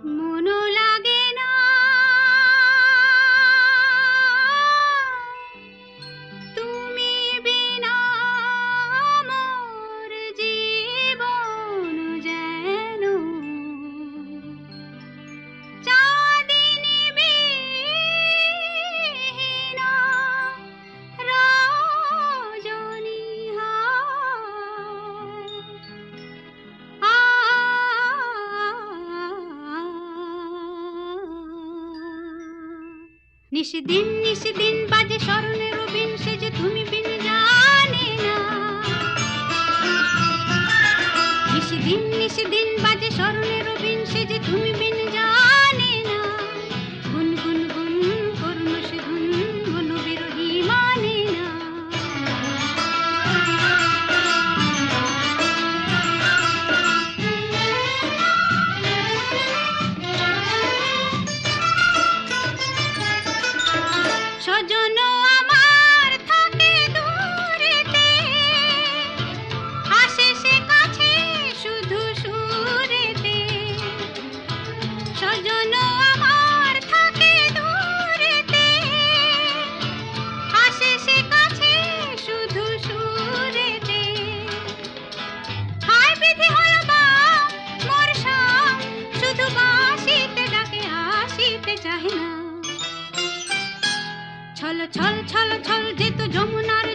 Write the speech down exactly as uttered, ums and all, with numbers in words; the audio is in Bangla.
মনও লাগে না তুমি বিনা মোর জীবন যেন চাঁদিনী বিহীনা রজনী নিশিদিন নিশিদিন বাজে স্মরণের বিন সে যে তুমি বিন জানে না নিশিদিন নিশিদিন বাজে স্মরণের বিন সে যে তুমি বিন জানে না গুন গুন গুন করুণ সে গুন গুন বিরহী মানে না সজন আমার থাকে দূরেতে আসে সে কাছে শুধু সুরেতে সজন আমার থাকে দূরেতে আসে সে কাছে শুধু সুরেতে হায় বিধি হলো বা মোর সাম শুধু বাসিতে ডাকে আসিতে চাহে না ছল ছল ছল ছল যেত যমুনার